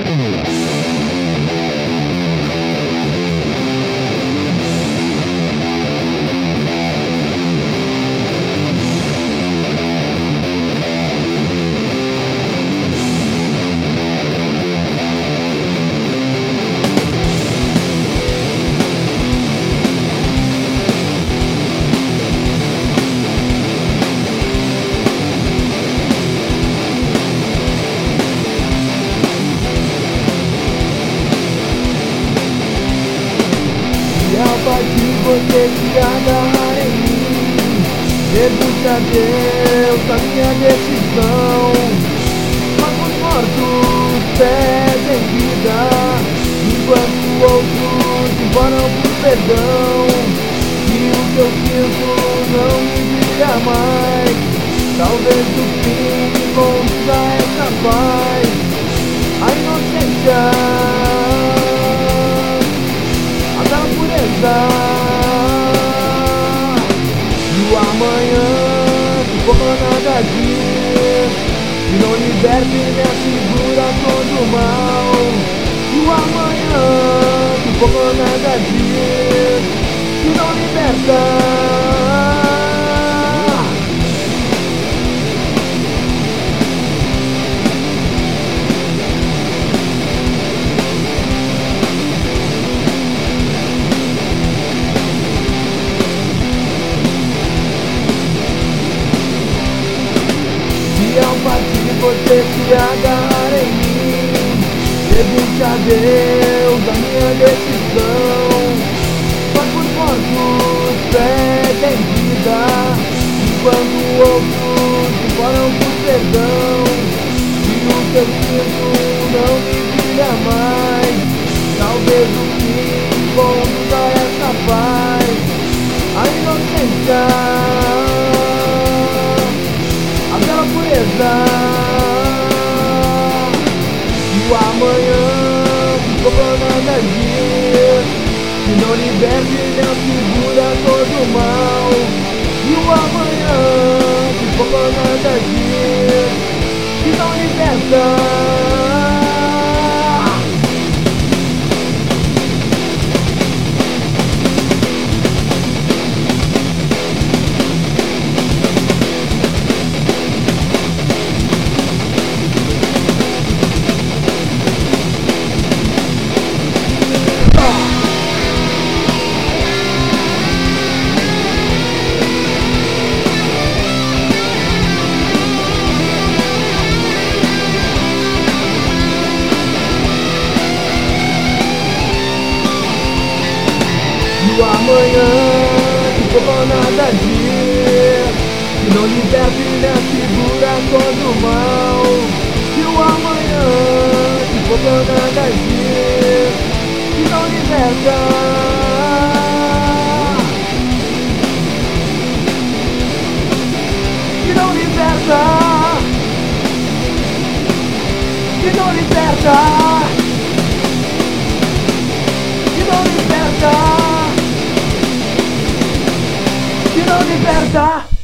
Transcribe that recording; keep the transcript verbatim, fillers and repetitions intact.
De você se agarrar em mim, pergunte a Deus a minha decisão. Mas os mortos pedem vida, enquanto outros imploram por perdão. E o que eu sinto não me diga mais, talvez o fim contra essa paz. A inocência, e o amanhã que por nada diz, que não liberte nem segura todo o mal. E o amanhã que por nada diz, que não liberta. Se ao partir você se agarrar em mim, pergunte a Deus a minha decisão. Mas os mortos pedem vida, enquanto outros imploram por perdão. E o que eu sinto não me diga mais, talvez o fim conduz a essa paz. A inocência, e o amanhã que por nada diz, que não liberte nem segura todo o mal. E o amanhã que por nada diz, que não liberta. O amanhã que por nada diz, que não liberte nem segura todo o mal. E o amanhã que por nada diz, que não liberta. Que não liberta. Que não liberta. Que não liberta. Que não liberta.